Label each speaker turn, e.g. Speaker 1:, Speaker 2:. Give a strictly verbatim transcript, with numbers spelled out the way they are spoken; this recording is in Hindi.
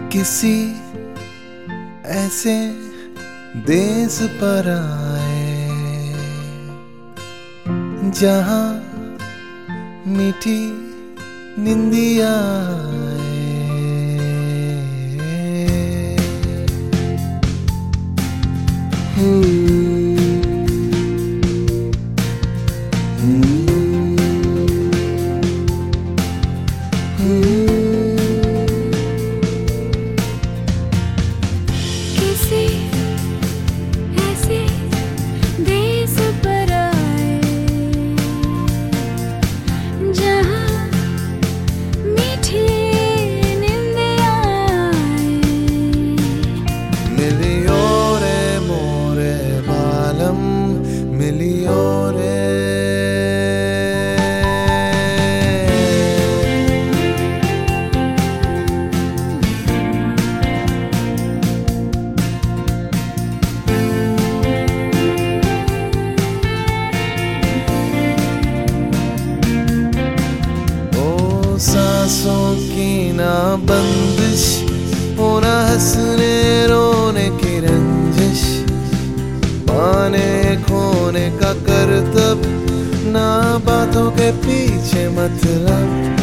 Speaker 1: किसी ऐसे देश पर आए जहाँ मीठी निंदिया आए।
Speaker 2: किसी ऐसे देश पर आए जहाँ मीठी निंदिया आए।
Speaker 1: मिलियो रे मोरे बालम मिलियो रे। सांसों की ना बंदिश, होना हंसने रोने की रंजिश, पाने खोने का करतब, ना बातों के पीछे मतलब।